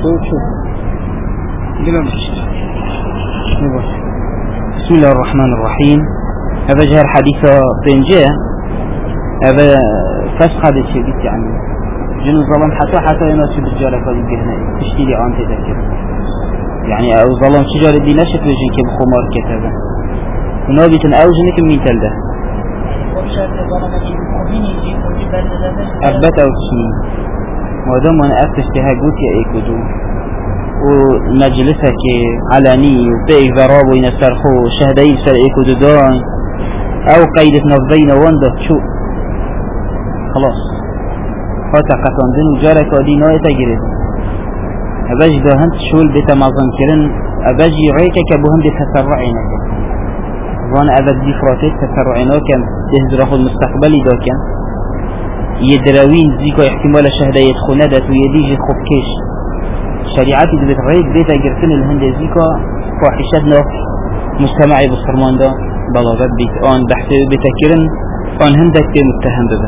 بسم الله الرحمن الرحيم. هذا جهر حديثة بنجاء هذا فسخ هذا الشيء يعني جن الظلام حتى يناسب الجارة فالجهنة تشتري عن تذكر يعني أو ظلام شجار الدين نشت وجهي كبخمار كتابة ونابت أوجنك من تلده أثبت أو تسمين ودام أنا أفتشتها قلت يا إيكودو ومجلسك علاني وبيك ضراب وينسرخو شهدين سر إيكودو دان أو قيدة نفذين واندت شو خلاص فاتا قطان دين وجارك ودي نوية تجرد أباج ده هنت شول بيتا معظم كرن أباج يعيك كبو هند تسرعينك وانا أبد دي فراتيت تسرعينك تهزرخ المستقبلي دا كان يدراوين زيكو احتمال شهده يدخونا دات ويديجي خوب كيش شريعاتي دي بتغيب بيتا جرسن الهند زيكو فاحشات نوف مجتمعي بصرمان دا بلاغات بيت آن بحثي بيتا كرن آن هندك دي متهم ببا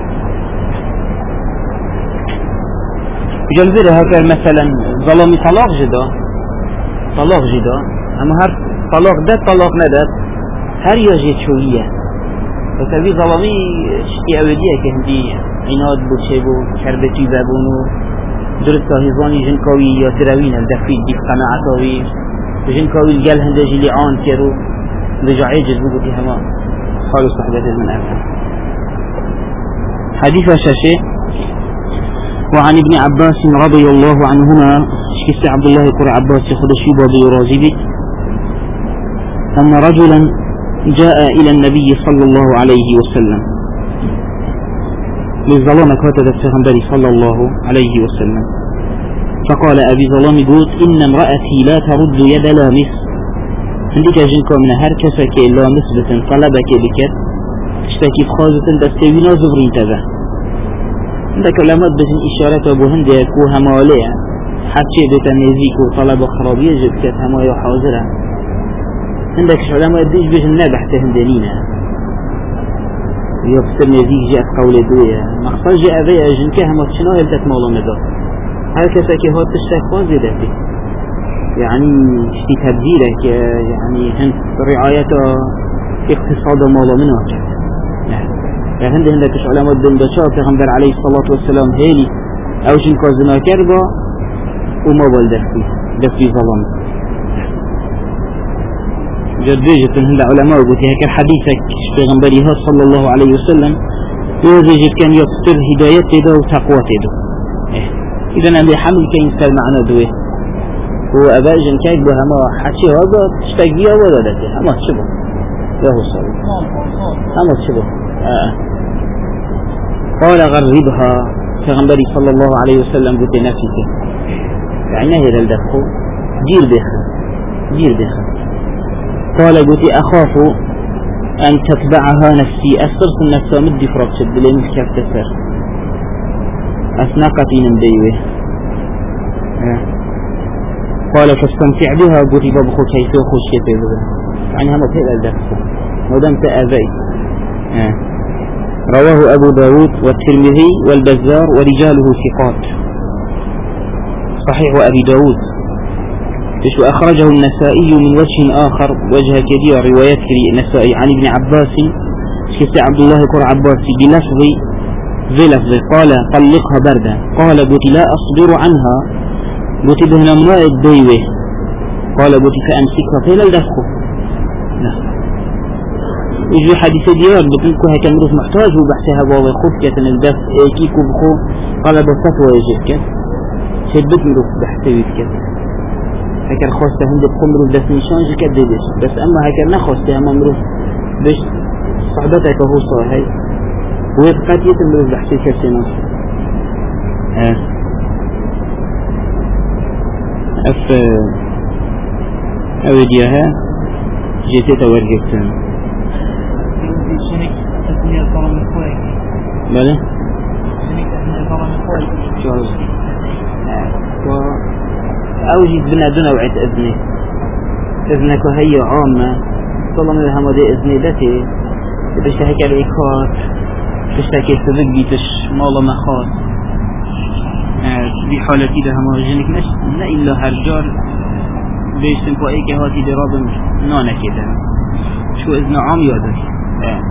جلزير هكذا مثلا ظلامي طلاق جدا اما هر طلاق داد طلاق نداد هر يجي شوية وتبي ظلامي شتي أودية كهندي عناد بوشيبو كربتي بابونو درسته هزاني جنكاوي يا تراوين الدفيد دي قناعتاوي جنكاوي الجل هندجي لعان كيرو رجعي جذبوكو في هما خالص صحبة من أفهم حديث شاشي. وعن ابن عباس رضي الله عنهما شكست عبد الله قرى عباس خدشي بابي رازبي أن رجلا جاء إلى النبي صلى الله عليه وسلم للظلام كاتب السهنبري صلى الله عليه وسلم فقال أبي ظلام قلت إن امرأتي لا ترد يد لامس عندك جنكو من هركسك لامس بتن طلبك بكت تشتكي بخازة دستوينا زغرين تبه عندك علامات بتن إشارات أبو هندك وهمالية حتى بتنزيك وطلب خرابية جبكت همايا حاضرة عندك علامات ديش بجن نابح تهندنينا يبصر نزيك جاءت قولة دوية مقصد جاء ذي أجن كهما تشنو يلتك مولا مدى هكذا كهات تشتاك وازي ذاتي يعني اشتي تبديلك يعني هند رعاية اقتصاد مولا منه عندك علامات دندشا پیغمبر عليه الصلاة والسلام هيلي او جن كازنا كربا وما دفي ظلام جديجة هند علماء قلت هيك حديثك پیغمبري صلى الله عليه وسلم يوزيجت كان يقصر هدايته ده وتقوته ده اذا عندي حمل كان يسال معنا دوه هو ابا جن كايك بهما حكي هذا تشتاقيا ولا ده اما تشبه يا هو صلى اما تشبه قال غربها پیغمبري صلى الله عليه وسلم قلت نفسك يعني هي للدخو جير بخ قال قلت أخاف أن تتبعها نفسي أسرت النفس مدي فرقشت بلين كيف تسر أثناقتي نمديوه قال فاستمتع بها قلت بابخو كيف يخوش كتابه يعني هم تهل الدخو ودمت أذي رواه أبو داود والترمذي والبزار ورجاله ثقات صحيح أبي داود أخرجه النسائي من وجه آخر وجه كبير روايات النسائي عن ابن عباس شكست عبد الله كر عباس بلفظ قال طلقها بردا قال قلت لا أصبر عنها قلت بهنا مراء الديوه قال قلت فأمسكها فإلى الدفق يجي حديث ديار بتنكو هيك مروف محتاج وبحثها بابا خفية الدفع كيكو بخو قال بفتوى يجيك شدت مروف بحثوي كده هيك خواسته هند بخمرو دس نشان جي كديش بس اما هيك نخواسته اما مروف بش صحبتك هو صاحي ويبقات يتمروف بحثي كرسينا اوديها جيتي تورجت بله أوجد بنا دون وعد إذنك هي عامة طالما لها مدى إذني دتي تشتهك الإيكات تشتهك السبق بيتش مالا مخاط في حالتي ده هما جنك نش لا إلا هرجار بيشتن قائي كهاتي درابن نانا كده شو إذن عام يادك